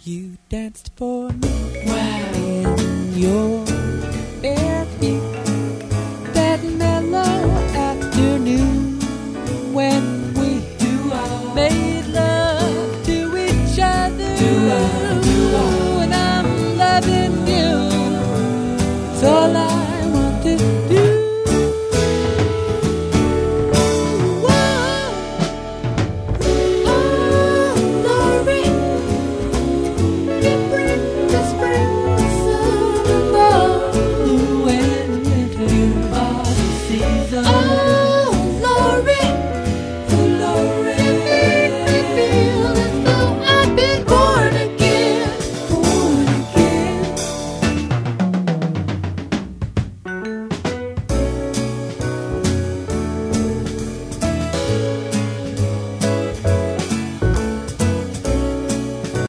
You danced for me in your bare feet that mellow afternoon when we made love to each other. And I'm loving you. It's all I want to do.